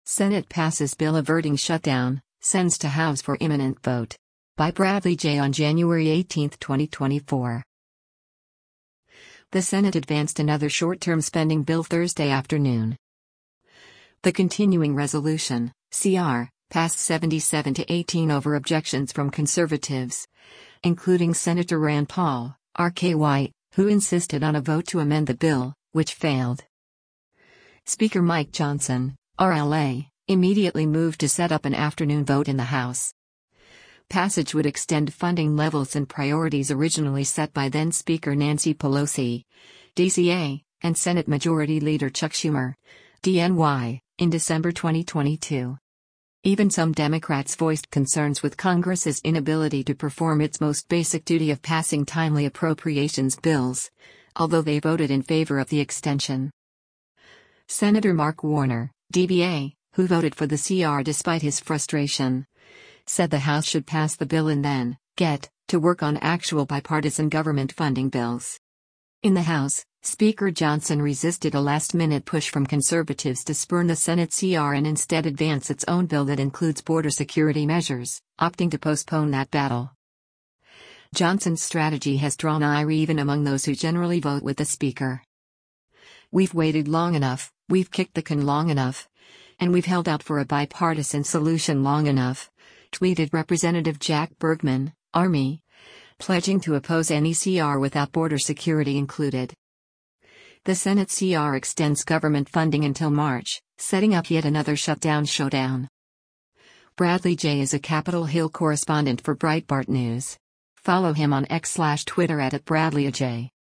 Senate passes bill averting shutdown, sends to House for imminent vote. By Bradley J. on January 18, 2024. The Senate advanced another short-term spending bill Thursday afternoon. The continuing resolution, CR, passed 77 to 18 over objections from conservatives, including Senator Rand Paul, R.K. White, who insisted on a vote to amend the bill, which failed. Speaker Mike Johnson, RLA, immediately moved to set up an afternoon vote in the House. Passage would extend funding levels and priorities originally set by then-Speaker Nancy Pelosi, DCA, and Senate Majority Leader Chuck Schumer, DNY, in December 2022. Even some Democrats voiced concerns with Congress's inability to perform its most basic duty of passing timely appropriations bills, although they voted in favor of the extension. Senator Mark Warner, DBA, who voted for the CR despite his frustration, said the House should pass the bill and then get to work on actual bipartisan government funding bills. In the House, Speaker Johnson resisted a last-minute push from conservatives to spurn the Senate CR and instead advance its own bill that includes border security measures, opting to postpone that battle. Johnson's strategy has drawn ire even among those who generally vote with the Speaker. "We've waited long enough, we've kicked the can long enough, and we've held out for a bipartisan solution long enough," tweeted Representative Jack Bergman, Army, pledging to oppose any CR without border security included. The Senate CR extends government funding until March, setting up yet another shutdown showdown. Bradley J. is a Capitol Hill correspondent for Breitbart News. Follow him on X/Twitter @BradleyJ.